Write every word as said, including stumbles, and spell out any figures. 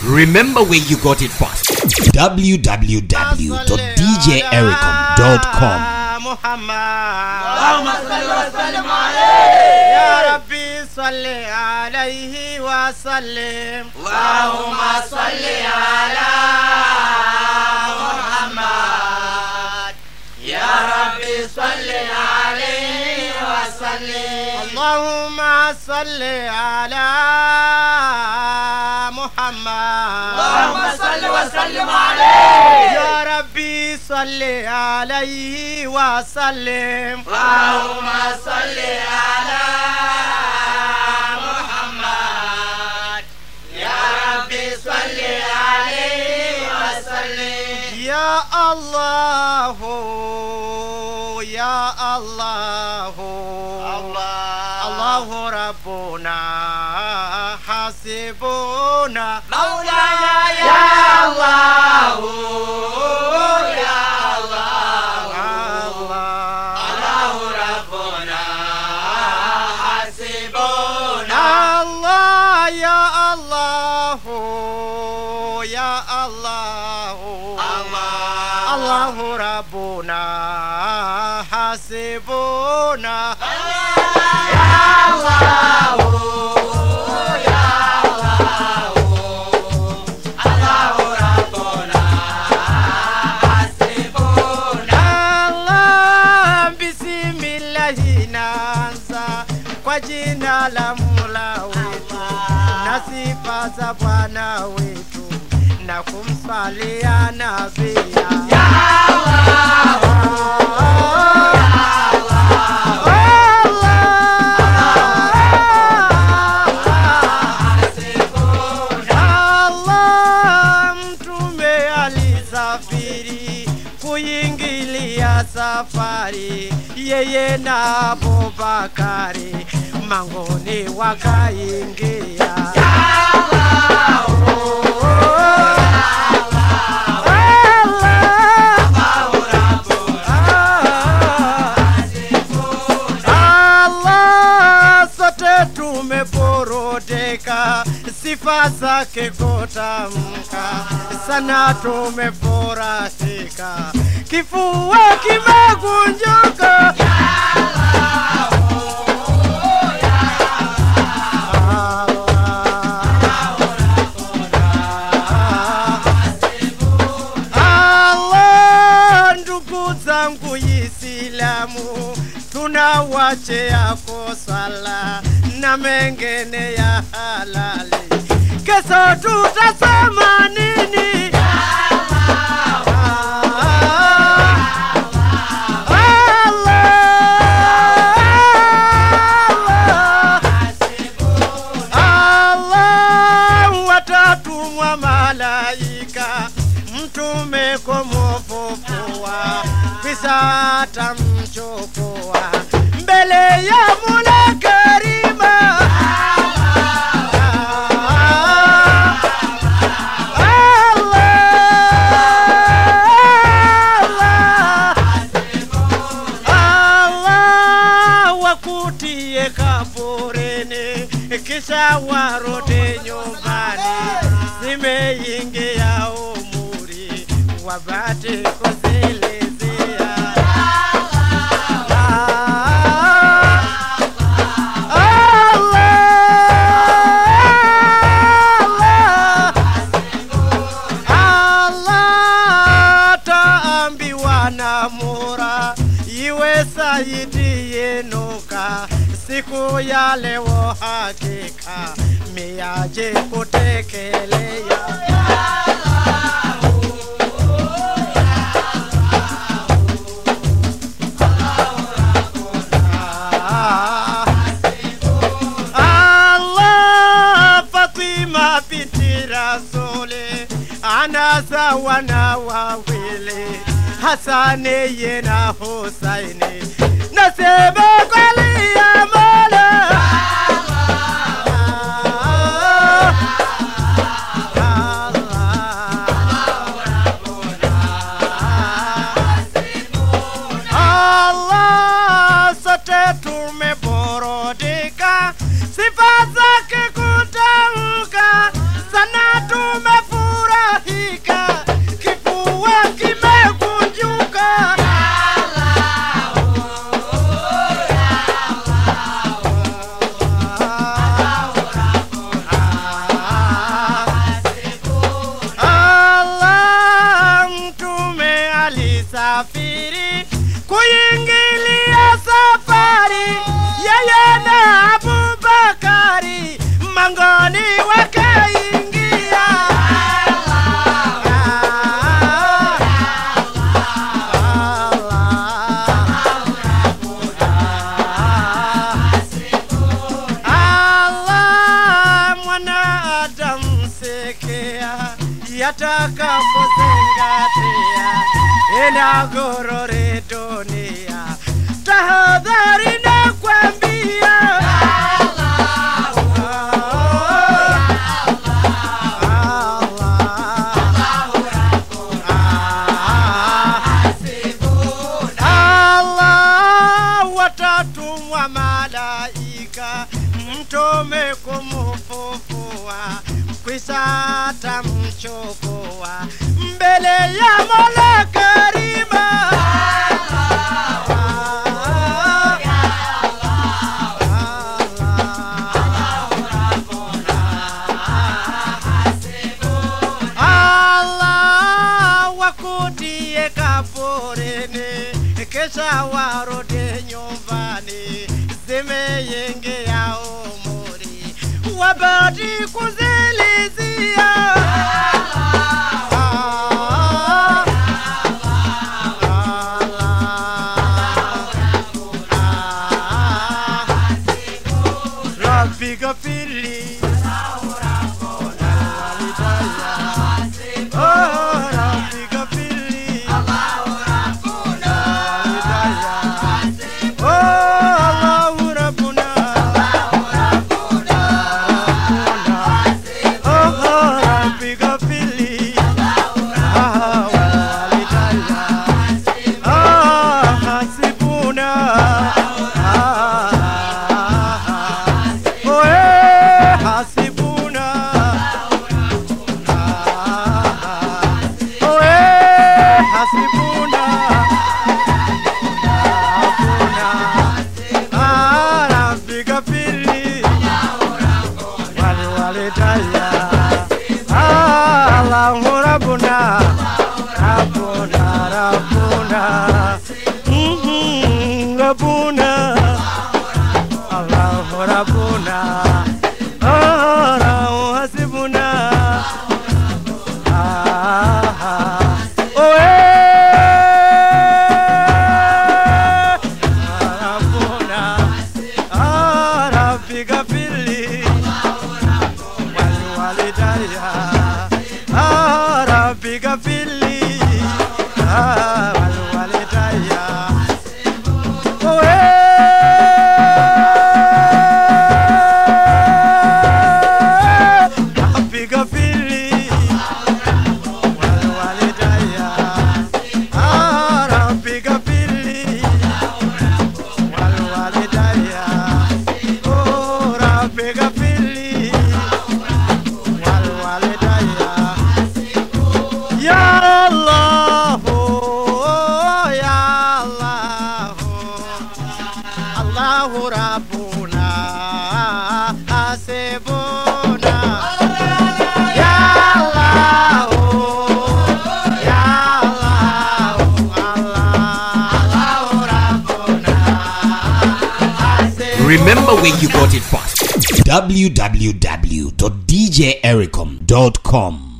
Remember where you got it first. w w w dot d j ericom dot com. اللهم صل وسلم عليه يا ربي صل عليه وسلم اللهم صل على محمد يا ربي صل عليه وسلم اللهم صل على محمد اللهم صل وسلم عليه يا ربي صل عليه وسلم اللهم صل على محمد يا ربي صل عليه وسلم يا الله يا الله الله ربنا حسبنا مولانا يا الله يا الله الله ربنا حسبنا الله يا الله يا الله الله ربنا حسبنا يا الله kwa jina la Mola wetu na sifa za Bwana wetu na kumsalia nabii ya Allah Allah mtume alisafiri kuingilia safari yeye na Abubakari mangoni wakaingia ya Allah Allah sote tumeporodeka sifa zake kutamka sana tumefurahika kifua kimekunjuka Islamu tunawachea kusala na mengine ya halali kesho tutasema nini Allah watatumwa malaika mtume kumfufua kisa tamchukua mbele ya Mola Karima Allah wakutie kaburini kisha warudi nyumbani zimeingia umuri wabate kuzile iwe saidi yenuka siku ya leo hakika miaje kutekelea Allah Fatima binti Rasuli anaza wana wawili Hasani yena Husaini nasema kweli ya Mola Allah sote tumeporodeka sifa zake kutamka sana tume yatakapozingatia inagorore dunia. Tahadhari na kwambia wa malaika mtume kumufufua kwisa tamchukua mbele ya Mola Karima. Allah wakutie kaburini kesha warudi nyumbani zimeyengea umuri wabadi kuzilizia. Rabbi gafili Remember where you got it first. w w w dot d j ericom dot com